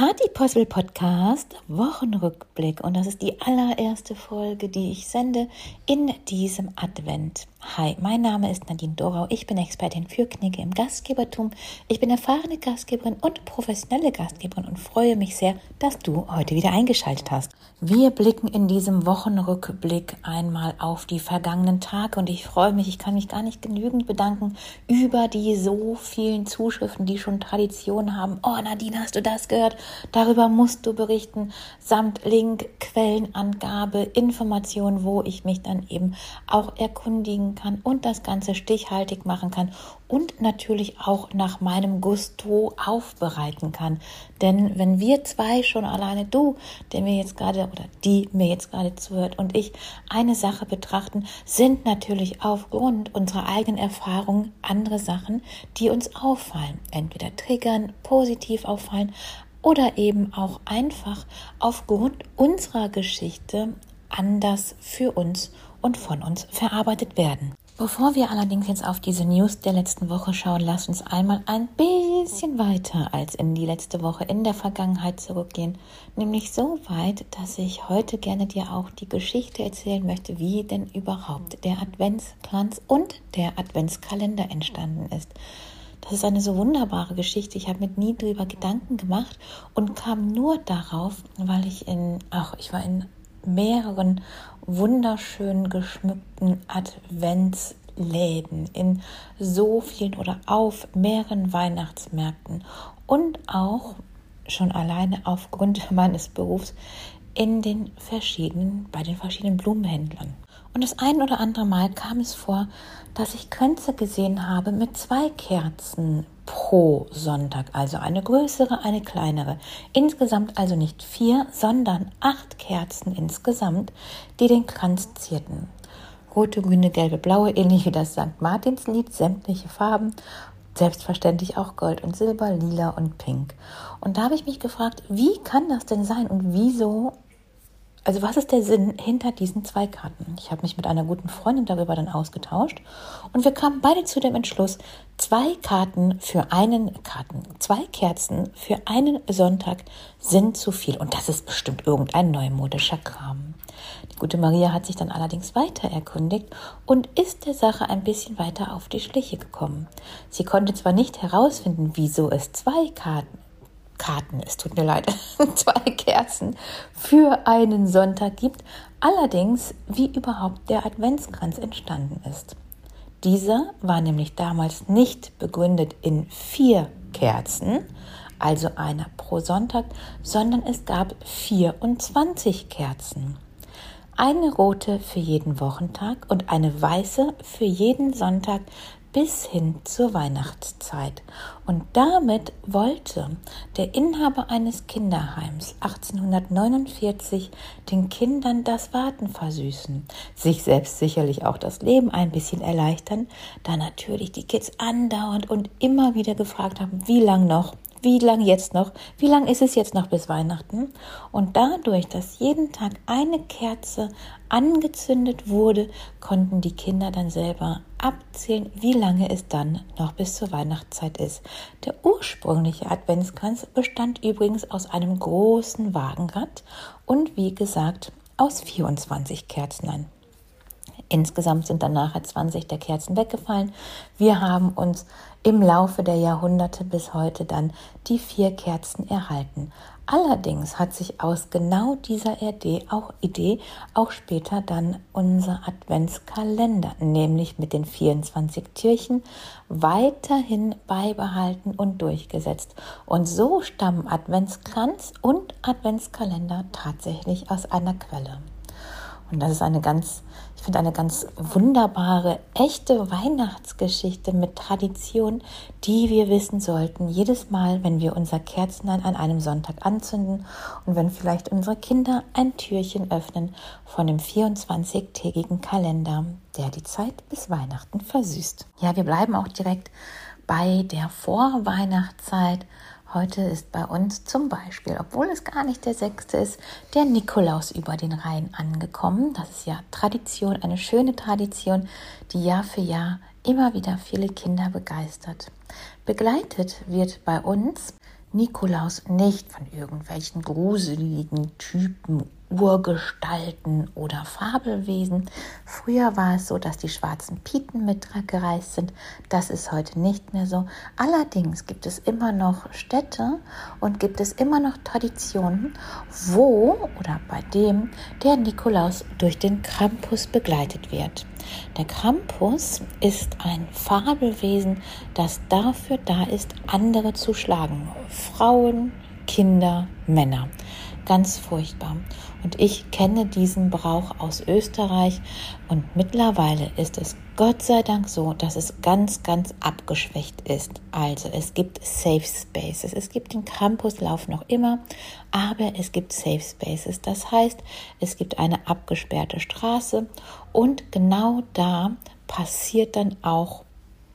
Party Possible Podcast Wochenrückblick und das ist die allererste Folge, die ich sende in diesem Advent. Hi, mein Name ist Nadine Dorau, ich bin Expertin für Knigge im Gastgebertum. Ich bin erfahrene Gastgeberin und professionelle Gastgeberin und freue mich sehr, dass du heute wieder eingeschaltet hast. Wir blicken in diesem Wochenrückblick einmal auf die vergangenen Tage und ich freue mich, ich kann mich gar nicht genügend bedanken über die so vielen Zuschriften, die schon Tradition haben. Oh Nadine, hast du das gehört? Darüber musst du berichten, samt Link, Quellenangabe, Informationen, wo ich mich dann eben auch erkundigen kann und das Ganze stichhaltig machen kann und natürlich auch nach meinem Gusto aufbereiten kann. Denn wenn wir zwei schon alleine, du, der mir jetzt gerade oder die mir jetzt gerade zuhört und ich eine Sache betrachten, sind natürlich aufgrund unserer eigenen Erfahrung andere Sachen, die uns auffallen. Entweder triggern, positiv auffallen oder eben auch einfach aufgrund unserer Geschichte anders für uns und von uns verarbeitet werden. Bevor wir allerdings jetzt auf diese News der letzten Woche schauen, lasst uns einmal ein bisschen weiter als in die letzte Woche in der Vergangenheit zurückgehen. Nämlich so weit, dass ich heute gerne dir auch die Geschichte erzählen möchte, wie denn überhaupt der Adventskranz und der Adventskalender entstanden ist. Das ist eine so wunderbare Geschichte. Ich habe mir nie drüber Gedanken gemacht und kam nur darauf, weil ich war in mehreren wunderschön geschmückten Adventsläden in so vielen oder auf mehreren Weihnachtsmärkten und auch schon alleine aufgrund meines Berufs bei den verschiedenen Blumenhändlern. Und das ein oder andere Mal kam es vor, dass ich Kränze gesehen habe mit 2 Kerzen pro Sonntag, also eine größere, eine kleinere. Insgesamt also nicht 4, sondern 8 Kerzen insgesamt, die den Kranz zierten. Rote, grüne, gelbe, blaue, ähnlich wie das St. Martinslied, sämtliche Farben, selbstverständlich auch Gold und Silber, Lila und Pink. Und da habe ich mich gefragt, wie kann das denn sein und wieso? Also was ist der Sinn hinter diesen 2 Karten? Ich habe mich mit einer guten Freundin darüber dann ausgetauscht und wir kamen beide zu dem Entschluss, 2 Kerzen für einen Sonntag sind zu viel und das ist bestimmt irgendein neumodischer Kram. Die gute Maria hat sich dann allerdings weiter erkundigt und ist der Sache ein bisschen weiter auf die Schliche gekommen. Sie konnte zwar nicht herausfinden, wieso es 2 2 Kerzen für einen Sonntag gibt, allerdings wie überhaupt der Adventskranz entstanden ist. Dieser war nämlich damals nicht begründet in 4 Kerzen, also einer pro Sonntag, sondern es gab 24 Kerzen. Eine rote für jeden Wochentag und eine weiße für jeden Sonntag bis hin zur Weihnachtszeit. Und damit wollte der Inhaber eines Kinderheims 1849 den Kindern das Warten versüßen, sich selbst sicherlich auch das Leben ein bisschen erleichtern, da natürlich die Kids andauernd und immer wieder gefragt haben, wie lang noch? Wie lang jetzt noch? Wie lang ist es jetzt noch bis Weihnachten? Und dadurch, dass jeden Tag eine Kerze angezündet wurde, konnten die Kinder dann selber abzählen, wie lange es dann noch bis zur Weihnachtszeit ist. Der ursprüngliche Adventskranz bestand übrigens aus einem großen Wagenrad und wie gesagt aus 24 Kerzen. Insgesamt sind dann nachher 20 der Kerzen weggefallen. Wir haben uns im Laufe der Jahrhunderte bis heute dann die 4 Kerzen erhalten. Allerdings hat sich aus genau dieser Idee auch später dann unser Adventskalender, nämlich mit den 24 Türchen, weiterhin beibehalten und durchgesetzt. Und so stammen Adventskranz und Adventskalender tatsächlich aus einer Quelle. Und das ist eine ganz wunderbare, echte Weihnachtsgeschichte mit Tradition, die wir wissen sollten, jedes Mal, wenn wir unser Kerzenlein an einem Sonntag anzünden und wenn vielleicht unsere Kinder ein Türchen öffnen von dem 24-tägigen Kalender, der die Zeit bis Weihnachten versüßt. Ja, wir bleiben auch direkt bei der Vorweihnachtszeit. Heute ist bei uns zum Beispiel, obwohl es gar nicht der 6. ist, der Nikolaus über den Rhein angekommen. Das ist ja Tradition, eine schöne Tradition, die Jahr für Jahr immer wieder viele Kinder begeistert. Begleitet wird bei uns Nikolaus nicht von irgendwelchen gruseligen Typen, Urgestalten oder Fabelwesen. Früher war es so, dass die schwarzen Pieten mitgereist sind. Das ist heute nicht mehr so. Allerdings gibt es immer noch Städte und gibt es immer noch Traditionen, wo oder bei dem der Nikolaus durch den Krampus begleitet wird. Der Krampus ist ein Fabelwesen, das dafür da ist, andere zu schlagen. Frauen, Kinder, Männer. Ganz furchtbar. Und ich kenne diesen Brauch aus Österreich und mittlerweile ist es Gott sei Dank so, dass es ganz, ganz abgeschwächt ist. Also es gibt Safe Spaces. Es gibt den Krampuslauf noch immer, aber es gibt Safe Spaces. Das heißt, es gibt eine abgesperrte Straße und genau da passiert dann auch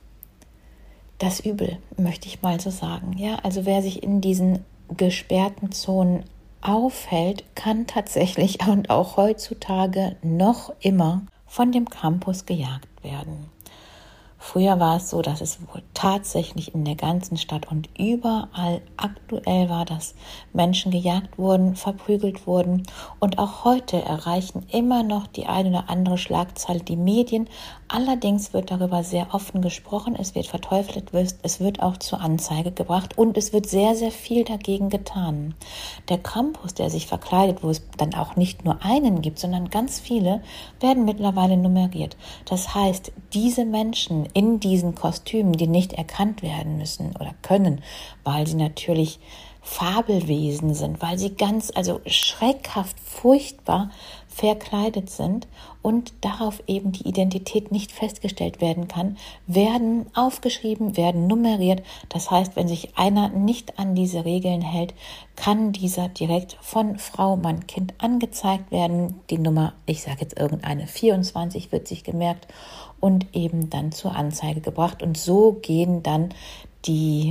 das Übel, möchte ich mal so sagen. Ja, also wer sich in diesen gesperrten Zonen aufhält, kann tatsächlich und auch heutzutage noch immer von dem Krampus gejagt werden. Früher war es so, dass es wohl tatsächlich in der ganzen Stadt und überall aktuell war, dass Menschen gejagt wurden, verprügelt wurden. Und auch heute erreichen immer noch die eine oder andere Schlagzeile die Medien. Allerdings wird darüber sehr offen gesprochen, es wird verteufelt, es wird auch zur Anzeige gebracht und es wird sehr, sehr viel dagegen getan. Der Krampus, der sich verkleidet, wo es dann auch nicht nur einen gibt, sondern ganz viele, werden mittlerweile nummeriert. Das heißt, diese Menschen in diesen Kostümen, die nicht erkannt werden müssen oder können, weil sie natürlich Fabelwesen sind, weil sie also schreckhaft, furchtbar verkleidet sind und darauf eben die Identität nicht festgestellt werden kann, werden aufgeschrieben, werden nummeriert. Das heißt, wenn sich einer nicht an diese Regeln hält, kann dieser direkt von Frau, Mann, Kind angezeigt werden. Die Nummer, ich sage jetzt irgendeine, 24 wird sich gemerkt und eben dann zur Anzeige gebracht. Und so gehen dann die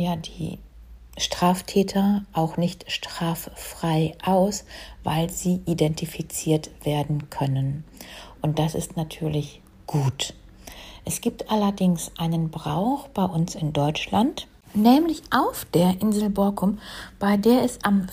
Straftäter auch nicht straffrei aus, weil sie identifiziert werden können. Und das ist natürlich gut. Es gibt allerdings einen Brauch bei uns in Deutschland, nämlich auf der Insel Borkum, bei der es am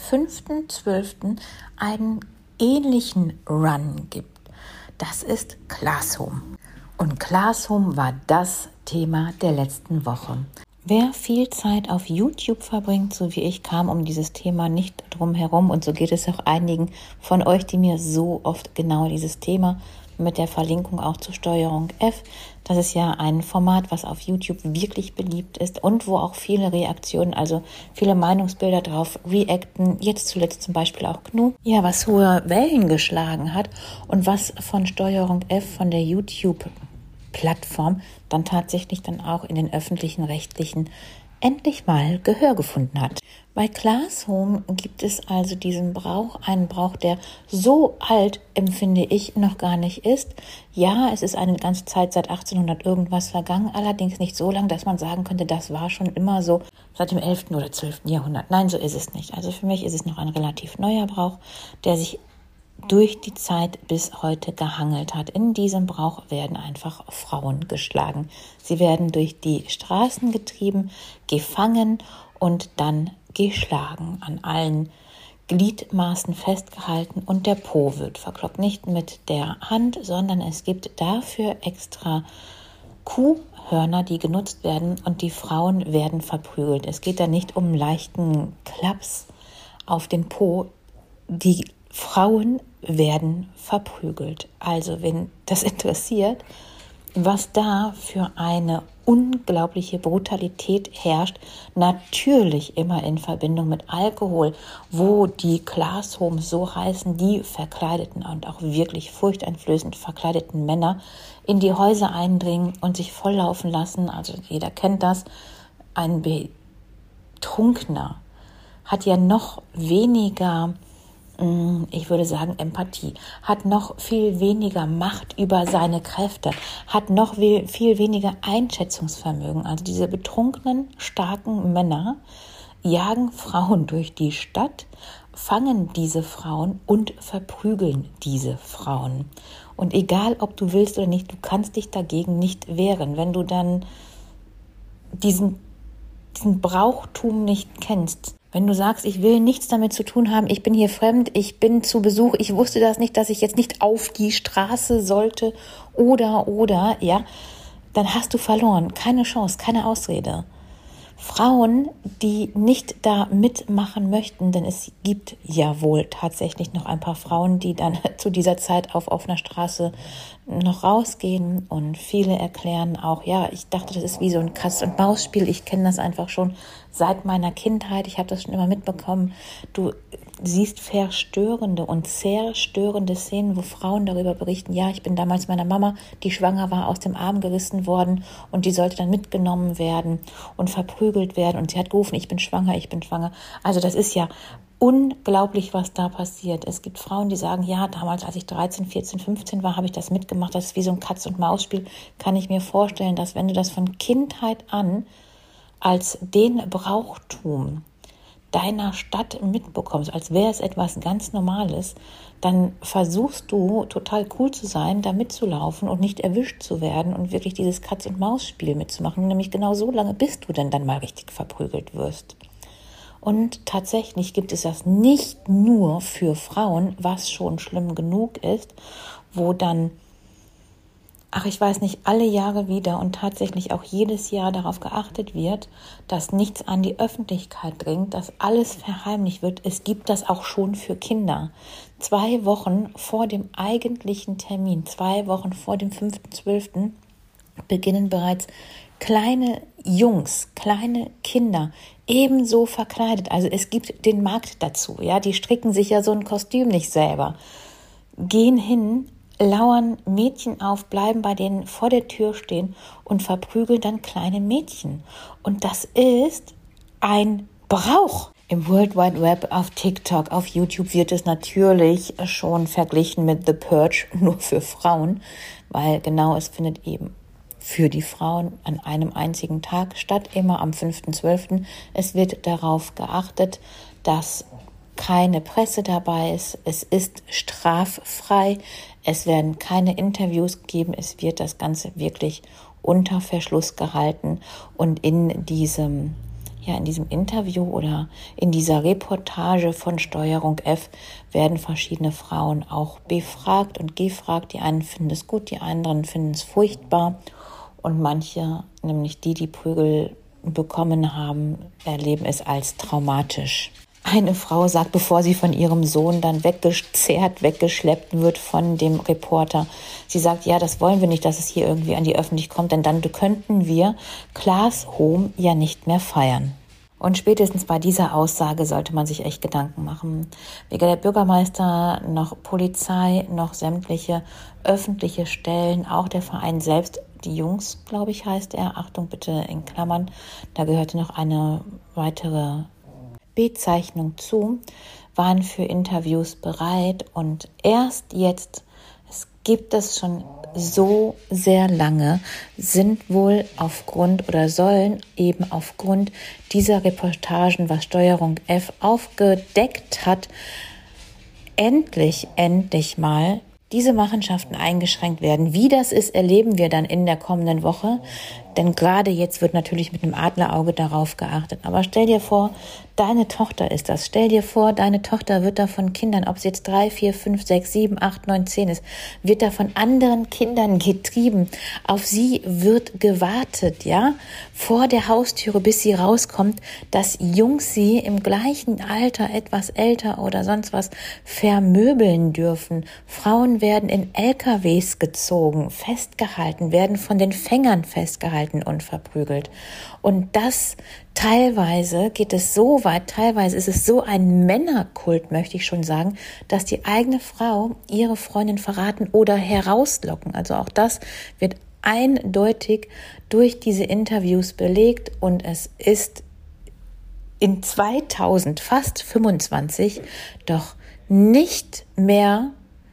5.12. einen ähnlichen Run gibt. Das ist Classroom. Und Classroom war das Thema der letzten Woche. Wer viel Zeit auf YouTube verbringt, so wie ich, kam um dieses Thema nicht drum herum. Und so geht es auch einigen von euch, die mir so oft genau dieses Thema mit der Verlinkung auch zur Steuerung F. Das ist ja ein Format, was auf YouTube wirklich beliebt ist und wo auch viele Reaktionen, also viele Meinungsbilder drauf reacten. Jetzt zuletzt zum Beispiel auch Gnu. Ja, was hohe Wellen geschlagen hat und was von Steuerung F, von der YouTube-Plattform, dann tatsächlich dann auch in den öffentlichen Rechtlichen endlich mal Gehör gefunden hat. Bei Classroom gibt es also diesen Brauch, einen Brauch, der so alt, empfinde ich, noch gar nicht ist. Ja, es ist eine ganze Zeit seit 1800 irgendwas vergangen, allerdings nicht so lang, dass man sagen könnte, das war schon immer so seit dem 11. oder 12. Jahrhundert. Nein, so ist es nicht. Also für mich ist es noch ein relativ neuer Brauch, der sich durch die Zeit bis heute gehangelt hat. In diesem Brauch werden einfach Frauen geschlagen. Sie werden durch die Straßen getrieben, gefangen und dann geschlagen, an allen Gliedmaßen festgehalten und der Po wird verkloppt. Nicht mit der Hand, sondern es gibt dafür extra Kuhhörner, die genutzt werden und die Frauen werden verprügelt. Es geht da nicht um leichten Klaps auf den Po. Die Frauen werden verprügelt. Also wenn das interessiert, was da für eine unglaubliche Brutalität herrscht, natürlich immer in Verbindung mit Alkohol, wo die Classrooms so heißen, die verkleideten und auch wirklich furchteinflößend verkleideten Männer in die Häuser eindringen und sich volllaufen lassen. Also jeder kennt das. Ein Betrunkener hat ja noch weniger, ich würde sagen, Empathie, hat noch viel weniger Macht über seine Kräfte, hat noch viel weniger Einschätzungsvermögen. Also diese betrunkenen, starken Männer jagen Frauen durch die Stadt, fangen diese Frauen und verprügeln diese Frauen. Und egal, ob du willst oder nicht, du kannst dich dagegen nicht wehren. Wenn du dann diesen diesen Brauchtum nicht kennst. Wenn du sagst, ich will nichts damit zu tun haben, ich bin hier fremd, ich bin zu Besuch, ich wusste das nicht, dass ich jetzt nicht auf die Straße sollte oder, ja, dann hast du verloren. Keine Chance, keine Ausrede. Frauen, die nicht da mitmachen möchten, denn es gibt ja wohl tatsächlich noch ein paar Frauen, die dann zu dieser Zeit auf offener Straße noch rausgehen, und viele erklären auch, ja, ich dachte, das ist wie so ein Katz-und-Maus-Spiel, ich kenne das einfach schon seit meiner Kindheit, ich habe das schon immer mitbekommen. Du siehst verstörende und zerstörende Szenen, wo Frauen darüber berichten, ja, ich bin damals meiner Mama, die schwanger war, aus dem Arm gerissen worden und die sollte dann mitgenommen werden und verprügelt werden und sie hat gerufen, ich bin schwanger, ich bin schwanger. Also das ist ja unglaublich, was da passiert. Es gibt Frauen, die sagen, ja, damals, als ich 13, 14, 15 war, habe ich das mitgemacht. Das ist wie so ein Katz-und-Maus-Spiel. Kann ich mir vorstellen, dass wenn du das von Kindheit an als den Brauchtum deiner Stadt mitbekommst, als wäre es etwas ganz Normales, dann versuchst du total cool zu sein, da mitzulaufen und nicht erwischt zu werden und wirklich dieses Katz-und-Maus-Spiel mitzumachen. Nämlich genau so lange, bis du denn dann mal richtig verprügelt wirst. Und tatsächlich gibt es das nicht nur für Frauen, was schon schlimm genug ist, wo dann, ich weiß nicht, alle Jahre wieder und tatsächlich auch jedes Jahr darauf geachtet wird, dass nichts an die Öffentlichkeit dringt, dass alles verheimlicht wird. Es gibt das auch schon für Kinder. 2 Wochen vor dem eigentlichen Termin, 2 Wochen vor dem 5.12. beginnen bereits kleine Jungs, kleine Kinder, ebenso verkleidet. Also es gibt den Markt dazu, ja, die stricken sich ja so ein Kostüm nicht selber, gehen hin, lauern Mädchen auf, bleiben bei denen vor der Tür stehen und verprügeln dann kleine Mädchen. Und das ist ein Brauch. Im World Wide Web, auf TikTok, auf YouTube wird es natürlich schon verglichen mit The Purge, nur für Frauen, weil genau es findet eben für die Frauen an einem einzigen Tag statt, immer am 5.12. Es wird darauf geachtet, dass keine Presse dabei ist. Es ist straffrei. Es werden keine Interviews gegeben. Es wird das Ganze wirklich unter Verschluss gehalten. Und in diesem Interview oder in dieser Reportage von Steuerung F werden verschiedene Frauen auch befragt und gefragt. Die einen finden es gut, die anderen finden es furchtbar. Und manche, nämlich die Prügel bekommen haben, erleben es als traumatisch. Eine Frau sagt, bevor sie von ihrem Sohn dann weggeschleppt wird von dem Reporter, sie sagt, ja, das wollen wir nicht, dass es hier irgendwie an die Öffentlichkeit kommt, denn dann könnten wir Klaas Home ja nicht mehr feiern. Und spätestens bei dieser Aussage sollte man sich echt Gedanken machen. Weder der Bürgermeister, noch Polizei, noch sämtliche öffentliche Stellen, auch der Verein selbst, die Jungs, glaube ich, heißt er, Achtung bitte in Klammern, da gehörte noch eine weitere Bezeichnung zu, waren für Interviews bereit, und erst jetzt, es gibt es schon so sehr lange, sind wohl aufgrund oder sollen eben aufgrund dieser Reportagen, was Steuerung F aufgedeckt hat, endlich mal diese Machenschaften eingeschränkt werden. Wie das ist, erleben wir dann in der kommenden Woche. Denn gerade jetzt wird natürlich mit einem Adlerauge darauf geachtet. Aber stell dir vor, deine Tochter ist das. Stell dir vor, deine Tochter wird da von Kindern, ob es jetzt 3, 4, 5, 6, 7, 8, 9, 10 ist, wird da von anderen Kindern getrieben. Auf sie wird gewartet, ja, vor der Haustüre, bis sie rauskommt, dass Jungs sie im gleichen Alter, etwas älter oder sonst was, vermöbeln dürfen. Frauen werden in LKWs gezogen, festgehalten, werden von den Fängern festgehalten und verprügelt. Und das teilweise geht es so weit, teilweise ist es so ein Männerkult, möchte ich schon sagen, dass die eigene Frau ihre Freundin verraten oder herauslocken. Also auch das wird eindeutig durch diese Interviews belegt, und es ist in 2025 doch nicht mehr.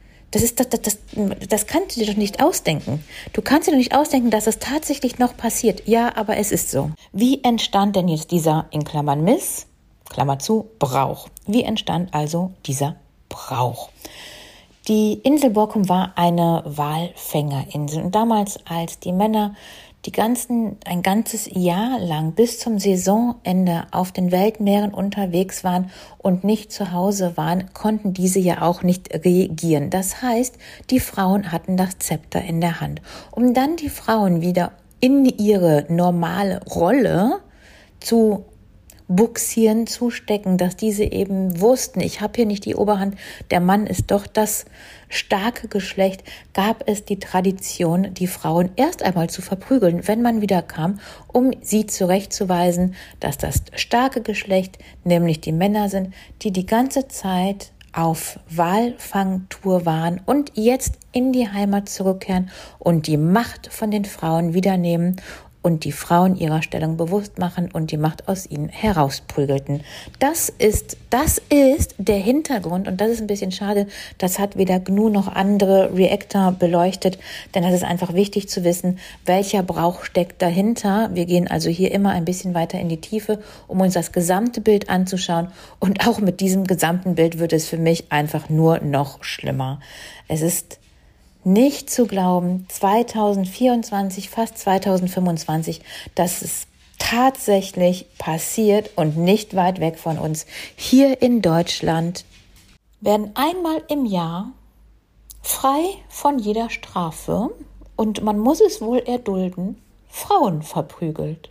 Das kannst du dir doch nicht ausdenken. Du kannst dir doch nicht ausdenken, dass es tatsächlich noch passiert. Ja, aber es ist so. Wie entstand denn jetzt dieser, in Klammern Miss, Klammer zu, Brauch? Wie entstand also dieser Brauch? Die Insel Borkum war eine Walfängerinsel. Und damals, als die Männer ein ganzes Jahr lang bis zum Saisonende auf den Weltmeeren unterwegs waren und nicht zu Hause waren, konnten diese ja auch nicht regieren. Das heißt, die Frauen hatten das Zepter in der Hand. Um dann die Frauen wieder in ihre normale Rolle zu buxieren, zustecken, dass diese eben wussten, ich habe hier nicht die Oberhand, der Mann ist doch das starke Geschlecht, gab es die Tradition, die Frauen erst einmal zu verprügeln, wenn man wieder kam, um sie zurechtzuweisen, dass das starke Geschlecht, nämlich die Männer sind, die die ganze Zeit auf Walfangtour waren und jetzt in die Heimat zurückkehren und die Macht von den Frauen wiedernehmen und die Frauen ihrer Stellung bewusst machen und die Macht aus ihnen herausprügelten. Das ist der Hintergrund und das ist ein bisschen schade, das hat weder GNU noch andere Reactor beleuchtet, denn das ist einfach wichtig zu wissen, welcher Brauch steckt dahinter. Wir gehen also hier immer ein bisschen weiter in die Tiefe, um uns das gesamte Bild anzuschauen und auch mit diesem gesamten Bild wird es für mich einfach nur noch schlimmer. Es ist nicht zu glauben, 2024, fast 2025, dass es tatsächlich passiert und nicht weit weg von uns. Hier in Deutschland werden einmal im Jahr frei von jeder Strafe, und man muss es wohl erdulden, Frauen verprügelt.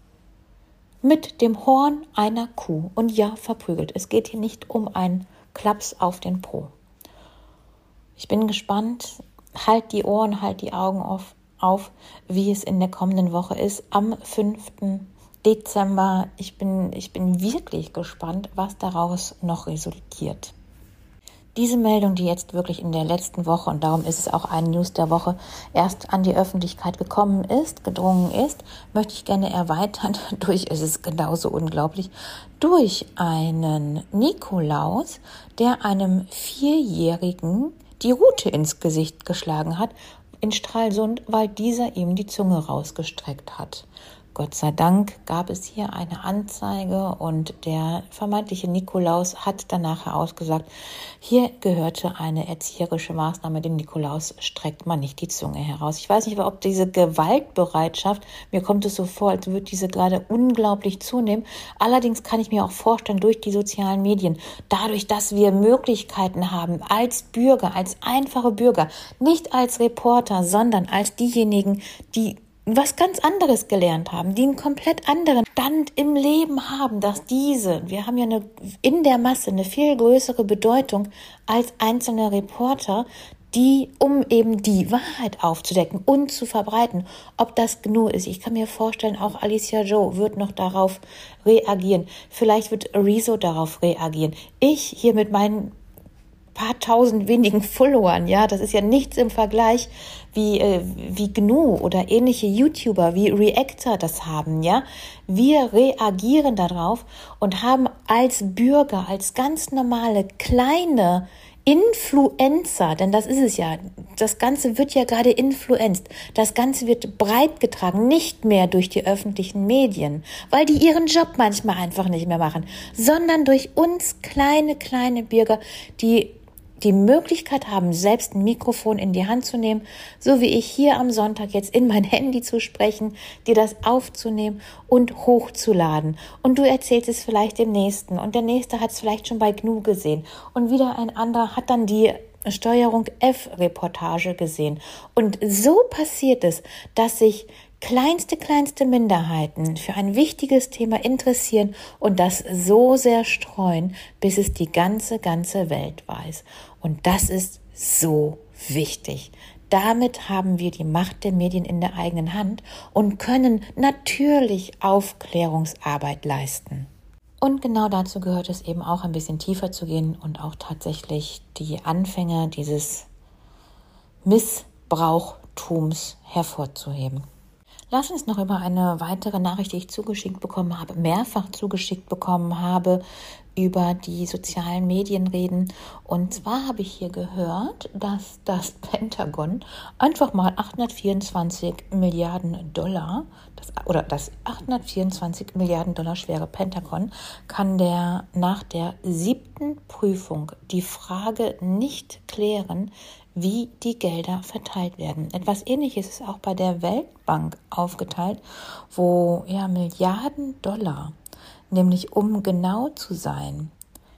Mit dem Horn einer Kuh. Und ja, verprügelt. Es geht hier nicht um einen Klaps auf den Po. Ich bin gespannt. Halt die Ohren, halt die Augen auf, wie es in der kommenden Woche ist, am 5. Dezember. Ich bin wirklich gespannt, was daraus noch resultiert. Diese Meldung, die jetzt wirklich in der letzten Woche, und darum ist es auch ein News der Woche, erst an die Öffentlichkeit gedrungen ist, möchte ich gerne erweitern es ist genauso unglaublich, durch einen Nikolaus, der einem 4-Jährigen die Rute ins Gesicht geschlagen hat, in Stralsund, weil dieser ihm die Zunge rausgestreckt hat. Gott sei Dank gab es hier eine Anzeige und der vermeintliche Nikolaus hat danach ausgesagt, hier gehörte eine erzieherische Maßnahme, dem Nikolaus streckt man nicht die Zunge heraus. Ich weiß nicht, ob diese Gewaltbereitschaft, mir kommt es so vor, als würde diese gerade unglaublich zunehmen. Allerdings kann ich mir auch vorstellen, durch die sozialen Medien, dadurch, dass wir Möglichkeiten haben, als Bürger, als einfache Bürger, nicht als Reporter, sondern als diejenigen, die was ganz anderes gelernt haben, die einen komplett anderen Stand im Leben haben, dass wir haben ja in der Masse eine viel größere Bedeutung als einzelne Reporter, um eben die Wahrheit aufzudecken und zu verbreiten. Ob das GNU ist, ich kann mir vorstellen, auch Alicia Joe wird noch darauf reagieren. Vielleicht wird Rezo darauf reagieren. Ich hier mit meinen paar tausend wenigen Followern, ja, das ist ja nichts im Vergleich, wie GNU oder ähnliche YouTuber wie Reactor das haben, ja. Wir reagieren darauf und haben als Bürger, als ganz normale kleine Influencer, denn das ist es ja, das Ganze wird ja gerade influenzt, das Ganze wird breit getragen, nicht mehr durch die öffentlichen Medien, weil die ihren Job manchmal einfach nicht mehr machen, sondern durch uns kleine Bürger, die Möglichkeit haben, selbst ein Mikrofon in die Hand zu nehmen, so wie ich hier am Sonntag jetzt in mein Handy zu sprechen, dir das aufzunehmen und hochzuladen. Und du erzählst es vielleicht dem Nächsten und der Nächste hat es vielleicht schon bei GNU gesehen und wieder ein anderer hat dann die Steuerung F-Reportage gesehen. Und so passiert es, dass sich kleinste Minderheiten für ein wichtiges Thema interessieren und das so sehr streuen, bis es die ganze Welt weiß. Und das ist so wichtig. Damit haben wir die Macht der Medien in der eigenen Hand und können natürlich Aufklärungsarbeit leisten. Und genau dazu gehört es eben auch, ein bisschen tiefer zu gehen und auch tatsächlich die Anfänge dieses Missbrauchtums hervorzuheben. Lass uns noch über eine weitere Nachricht, die ich mehrfach zugeschickt bekommen habe, über die sozialen Medien reden. Und zwar habe ich hier gehört, dass das Pentagon einfach mal 824 Milliarden Dollar, das 824 Milliarden Dollar schwere Pentagon, kann nach der 7. Prüfung die Frage nicht klären, wie die Gelder verteilt werden. Etwas Ähnliches ist auch bei der Weltbank aufgeteilt, wo Milliarden Dollar, nämlich um genau zu sein,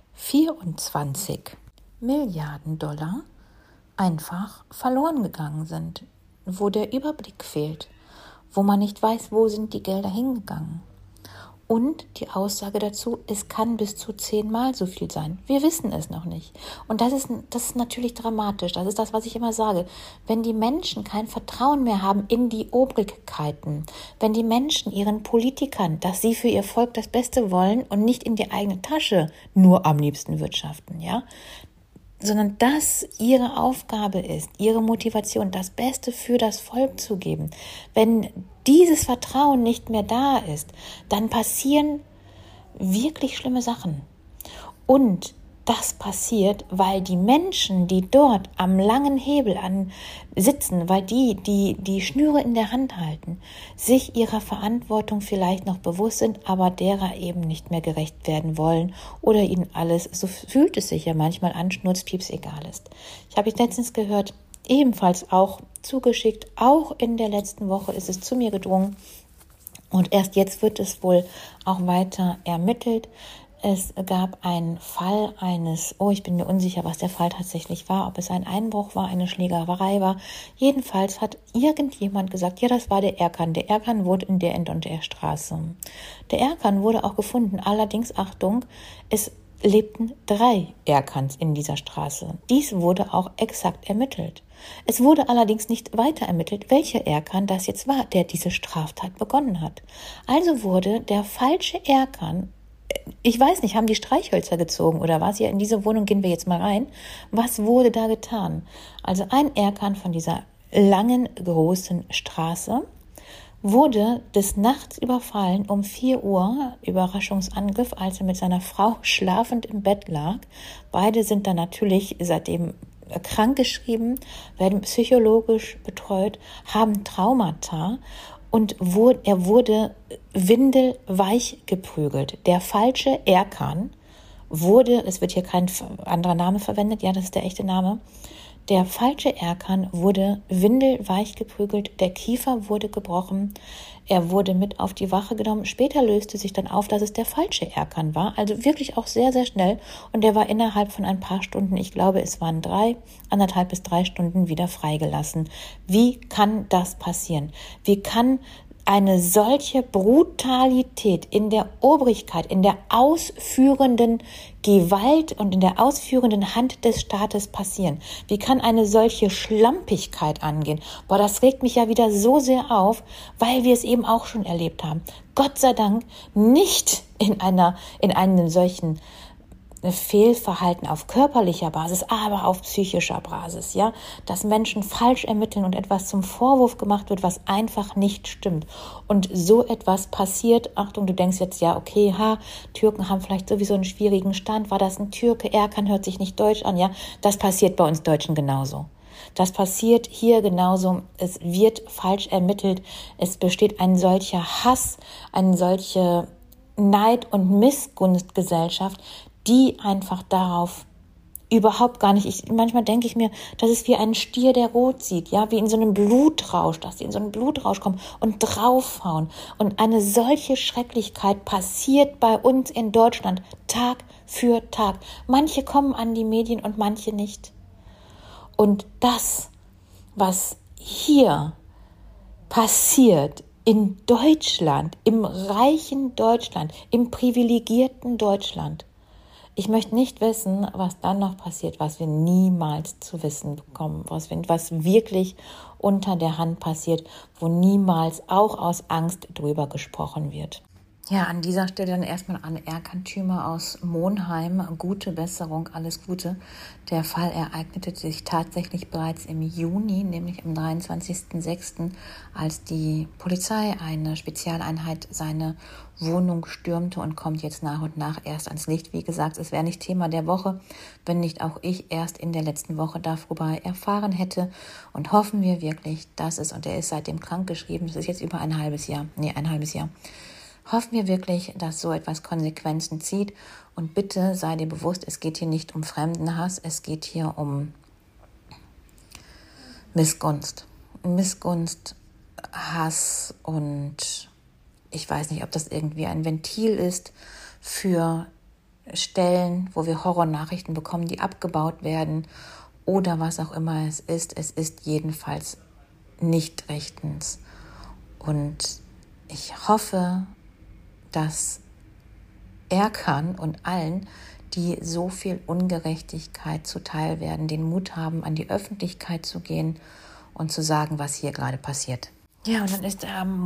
24 Milliarden Dollar einfach verloren gegangen sind, wo der Überblick fehlt, wo man nicht weiß, wo sind die Gelder hingegangen. Und die Aussage dazu, es kann bis zu 10-mal so viel sein. Wir wissen es noch nicht. Und das ist natürlich dramatisch. Das ist das, was ich immer sage. Wenn die Menschen kein Vertrauen mehr haben in die Obrigkeiten, wenn die Menschen ihren Politikern, dass sie für ihr Volk das Beste wollen und nicht in die eigene Tasche nur am liebsten wirtschaften, sondern dass ihre Aufgabe ist, ihre Motivation, das Beste für das Volk zu geben. Wenn dieses Vertrauen nicht mehr da ist, dann passieren wirklich schlimme Sachen. Und das passiert, weil die Menschen, die dort am langen Hebel sitzen, weil die Schnüre in der Hand halten, sich ihrer Verantwortung vielleicht noch bewusst sind, aber derer eben nicht mehr gerecht werden wollen oder ihnen alles, so fühlt es sich ja manchmal an, schnurzpieps egal ist. Ich habe letztens gehört, ebenfalls auch zugeschickt, auch in der letzten Woche ist es zu mir gedrungen und erst jetzt wird es wohl auch weiter ermittelt. Es gab einen Fall ich bin mir unsicher, was der Fall tatsächlich war, ob es ein Einbruch war, eine Schlägerei war. Jedenfalls hat irgendjemand gesagt, ja, das war der Erkan. Der Erkan wohnt in der und der Straße. Der Erkan wurde auch gefunden, allerdings, Achtung, es lebten 3 Erkans in dieser Straße. Dies wurde auch exakt ermittelt. Es wurde allerdings nicht weiter ermittelt, welcher Erkan das jetzt war, der diese Straftat begonnen hat. Also wurde der falsche Erkan, ich weiß nicht, haben die Streichhölzer gezogen oder was? Hier in diese Wohnung gehen wir jetzt mal rein. Was wurde da getan? Also ein Erkan von dieser langen, großen Straße wurde des Nachts überfallen um 4 Uhr, Überraschungsangriff, als er mit seiner Frau schlafend im Bett lag. Beide sind dann natürlich seitdem krankgeschrieben, werden psychologisch betreut, haben Traumata und er wurde windelweich geprügelt. Der falsche Erkan wurde, es wird hier kein anderer Name verwendet, ja, das ist der echte Name, der falsche Erkan wurde windelweich geprügelt, der Kiefer wurde gebrochen, er wurde mit auf die Wache genommen. Später löste sich dann auf, dass es der falsche Erkan war, also wirklich auch sehr, sehr schnell. Und der war innerhalb von ein paar Stunden, ich glaube, es waren 1,5 bis 3 Stunden wieder freigelassen. Wie kann das passieren? Wie kann eine solche Brutalität in der Obrigkeit, in der ausführenden Gewalt und in der ausführenden Hand des Staates passieren? Wie kann eine solche Schlampigkeit angehen? Das regt mich ja wieder so sehr auf, weil wir es eben auch schon erlebt haben. Gott sei Dank nicht in einem solchen Fehlverhalten auf körperlicher Basis, aber auf psychischer Basis, dass Menschen falsch ermitteln und etwas zum Vorwurf gemacht wird, was einfach nicht stimmt. Und so etwas passiert, Achtung, du denkst jetzt, okay, Türken haben vielleicht sowieso einen schwierigen Stand, war das ein Türke, Erkan hört sich nicht deutsch an, das passiert bei uns Deutschen genauso. Das passiert hier genauso, es wird falsch ermittelt, es besteht ein solcher Hass, eine solche Neid- und Missgunstgesellschaft, die einfach darauf überhaupt gar nicht, manchmal denke ich mir, das ist wie ein Stier, der rot sieht, wie in so einem Blutrausch, dass die in so einen Blutrausch kommen und draufhauen. Und eine solche Schrecklichkeit passiert bei uns in Deutschland Tag für Tag. Manche kommen an die Medien und manche nicht. Und das, was hier passiert in Deutschland, im reichen Deutschland, im privilegierten Deutschland, ich möchte nicht wissen, was dann noch passiert, was wir niemals zu wissen bekommen, was wirklich unter der Hand passiert, wo niemals auch aus Angst drüber gesprochen wird. Ja, an dieser Stelle dann erstmal an Erkan Tümer aus Monheim. Gute Besserung, alles Gute. Der Fall ereignete sich tatsächlich bereits im Juni, nämlich am 23.06., als die Polizei, eine Spezialeinheit, seine Wohnung stürmte und kommt jetzt nach und nach erst ans Licht. Wie gesagt, es wäre nicht Thema der Woche, wenn nicht auch ich erst in der letzten Woche darüber erfahren hätte. Und hoffen wir wirklich, dass es, und er ist seitdem krankgeschrieben, das ist jetzt über ein halbes Jahr. Hoffen wir wirklich, dass so etwas Konsequenzen zieht. Und bitte sei dir bewusst, es geht hier nicht um Fremdenhass, es geht hier um Missgunst. Missgunst, Hass und ich weiß nicht, ob das irgendwie ein Ventil ist für Stellen, wo wir Horrornachrichten bekommen, die abgebaut werden oder was auch immer es ist. Es ist jedenfalls nicht rechtens. Und ich hoffe, dass Erkan und allen, die so viel Ungerechtigkeit zuteil werden, den Mut haben, an die Öffentlichkeit zu gehen und zu sagen, was hier gerade passiert. Ja, und dann ist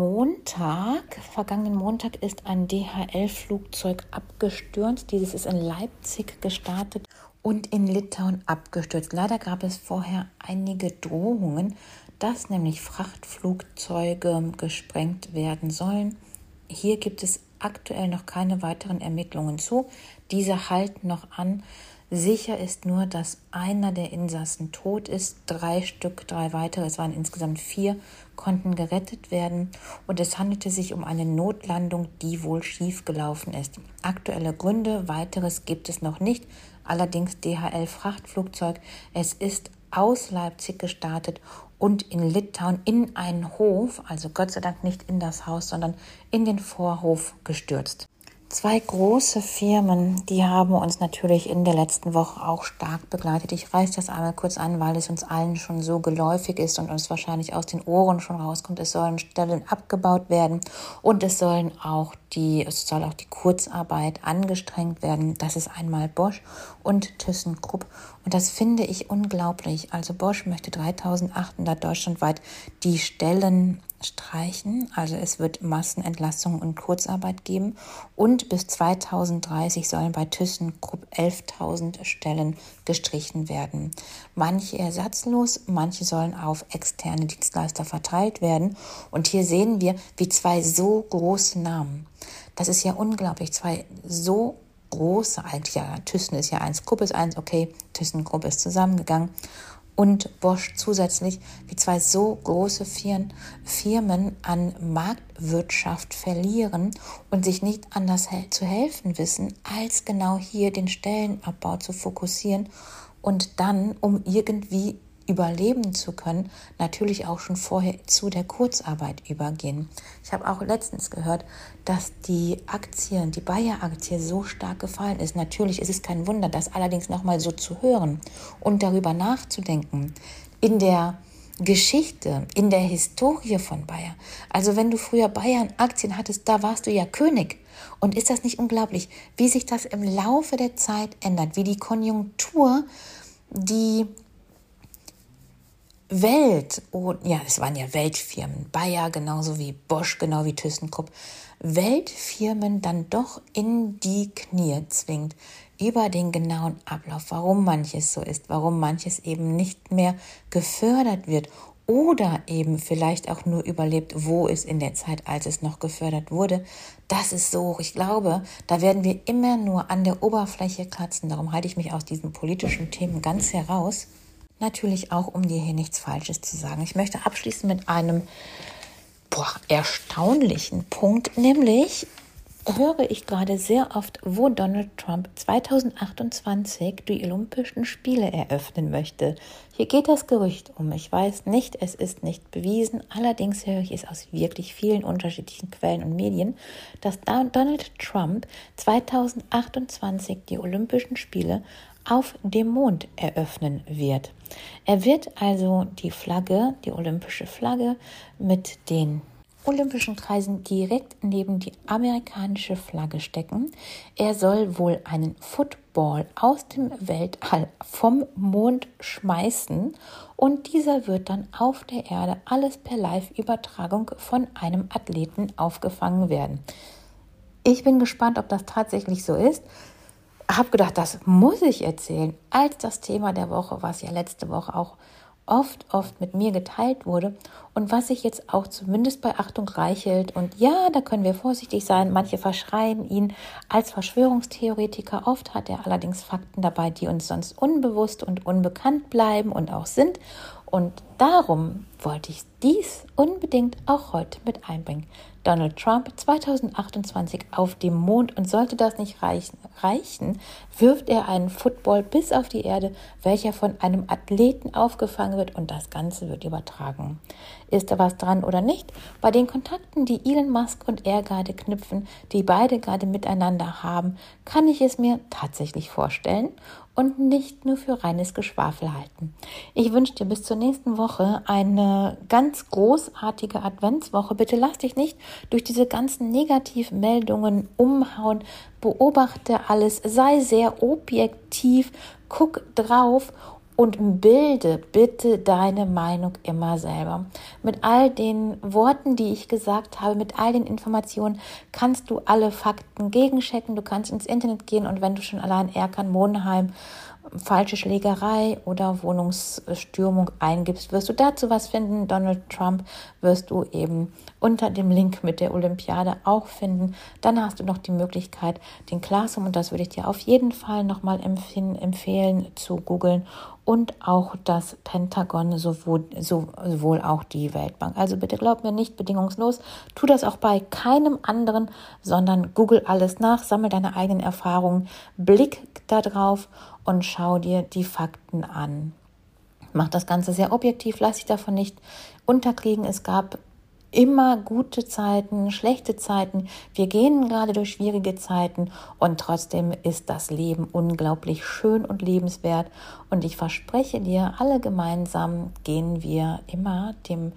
vergangenen Montag ist ein DHL-Flugzeug abgestürzt. Dieses ist in Leipzig gestartet und in Litauen abgestürzt. Leider gab es vorher einige Drohungen, dass nämlich Frachtflugzeuge gesprengt werden sollen. Hier gibt es aktuell noch keine weiteren Ermittlungen zu. Diese halten noch an. Sicher ist nur, dass einer der Insassen tot ist. 3 weitere, es waren insgesamt 4, konnten gerettet werden. Und es handelte sich um eine Notlandung, die wohl schiefgelaufen ist. Aktuelle Gründe, weiteres gibt es noch nicht. Allerdings DHL-Frachtflugzeug. Es ist aus Leipzig gestartet und in Litauen in einen Hof, also Gott sei Dank nicht in das Haus, sondern in den Vorhof gestürzt. 2 große Firmen, die haben uns natürlich in der letzten Woche auch stark begleitet. Ich reiße das einmal kurz an, weil es uns allen schon so geläufig ist und uns wahrscheinlich aus den Ohren schon rauskommt. Es sollen Stellen abgebaut werden und es soll auch die Kurzarbeit angestrengt werden. Das ist einmal Bosch und ThyssenKrupp. Und das finde ich unglaublich. Also Bosch möchte 3.800 deutschlandweit die Stellen streichen. Also es wird Massenentlassungen und Kurzarbeit geben. Und bis 2030 sollen bei ThyssenKrupp 11.000 Stellen gestrichen werden. Manche ersatzlos, manche sollen auf externe Dienstleister verteilt werden. Und hier sehen wir, wie 2 so große Namen, das ist ja unglaublich, 2 so große, eigentlich ja, Thyssen ist ja 1, Krupp ist 1, okay, ThyssenKrupp ist zusammengegangen und Bosch zusätzlich, wie 2 so große Firmen an Marktwirtschaft verlieren und sich nicht anders zu helfen wissen, als genau hier den Stellenabbau zu fokussieren und dann, um irgendwie überleben zu können, natürlich auch schon vorher zu der Kurzarbeit übergehen. Ich habe auch letztens gehört, dass die Bayer-Aktie so stark gefallen ist. Natürlich ist es kein Wunder, das allerdings nochmal so zu hören und darüber nachzudenken. In der Geschichte, in der Historie von Bayer. Also wenn du früher Bayern-Aktien hattest, da warst du ja König. Und ist das nicht unglaublich, wie sich das im Laufe der Zeit ändert, wie die Konjunktur, die es waren ja Weltfirmen, Bayer genauso wie Bosch, genau wie ThyssenKrupp, Weltfirmen dann doch in die Knie zwingt über den genauen Ablauf, warum manches so ist, warum manches eben nicht mehr gefördert wird oder eben vielleicht auch nur überlebt, wo es in der Zeit, als es noch gefördert wurde. Das ist so, ich glaube, da werden wir immer nur an der Oberfläche kratzen. Darum halte ich mich aus diesen politischen Themen ganz heraus. Natürlich auch, um dir hier nichts Falsches zu sagen. Ich möchte abschließen mit einem erstaunlichen Punkt, nämlich höre ich gerade sehr oft, wo Donald Trump 2028 die Olympischen Spiele eröffnen möchte. Hier geht das Gerücht um. Ich weiß nicht, es ist nicht bewiesen. Allerdings höre ich es aus wirklich vielen unterschiedlichen Quellen und Medien, dass Donald Trump 2028 die Olympischen Spiele auf dem Mond eröffnen wird. Er wird also die olympische Flagge mit den Olympischen Kreisen direkt neben die amerikanische Flagge stecken. Er soll wohl einen Football aus dem Weltall vom Mond schmeißen und dieser wird dann auf der Erde alles per Live-Übertragung von einem Athleten aufgefangen werden. Ich bin gespannt, ob das tatsächlich so ist. Habe gedacht, das muss ich erzählen, als das Thema der Woche, was ja letzte Woche auch oft mit mir geteilt wurde und was sich jetzt auch zumindest bei Achtung Reichelt und ja, da können wir vorsichtig sein, manche verschreien ihn als Verschwörungstheoretiker, oft hat er allerdings Fakten dabei, die uns sonst unbewusst und unbekannt bleiben und auch sind und Darum wollte ich dies unbedingt auch heute mit einbringen. Donald Trump 2028 auf dem Mond, und sollte das nicht reichen, wirft er einen Football bis auf die Erde, welcher von einem Athleten aufgefangen wird, und das Ganze wird übertragen. Ist da was dran oder nicht? Bei den Kontakten, die Elon Musk und er gerade knüpfen, die beide gerade miteinander haben, kann ich es mir tatsächlich vorstellen und nicht nur für reines Geschwafel halten. Ich wünsche dir bis zur nächsten Woche eine ganz großartige Adventswoche. Bitte lass dich nicht durch diese ganzen Negativmeldungen umhauen. Beobachte alles, sei sehr objektiv, guck drauf und bilde bitte deine Meinung immer selber. Mit all den Worten, die ich gesagt habe, mit all den Informationen, kannst du alle Fakten gegenchecken. Du kannst ins Internet gehen, und wenn du schon allein Erkan Monheim, falsche Schlägerei oder Wohnungsstürmung eingibst, wirst du dazu was finden. Donald Trump wirst du eben unter dem Link mit der Olympiade auch finden. Dann hast du noch die Möglichkeit, den Classroom, und das würde ich dir auf jeden Fall nochmal empfehlen, zu googeln, und auch das Pentagon, sowohl auch die Weltbank. Also bitte glaub mir nicht bedingungslos, tu das auch bei keinem anderen, sondern google alles nach, sammle deine eigenen Erfahrungen, blick da drauf und schau dir die Fakten an. Mach das Ganze sehr objektiv, lass dich davon nicht unterkriegen. Es gab immer gute Zeiten, schlechte Zeiten. Wir gehen gerade durch schwierige Zeiten, und trotzdem ist das Leben unglaublich schön und lebenswert. Und ich verspreche dir, alle gemeinsam gehen wir immer dem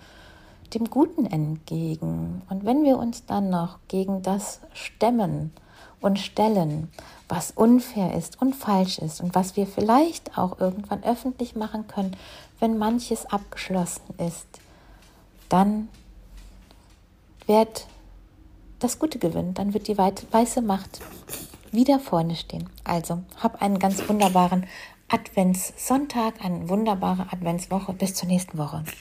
Guten entgegen. Und wenn wir uns dann noch gegen das stemmen und stellen, was unfair ist und falsch ist und was wir vielleicht auch irgendwann öffentlich machen können, wenn manches abgeschlossen ist, dann wird das Gute gewinnen, dann wird die weiße Macht wieder vorne stehen. Also, hab einen ganz wunderbaren Adventssonntag, eine wunderbare Adventswoche. Bis zur nächsten Woche.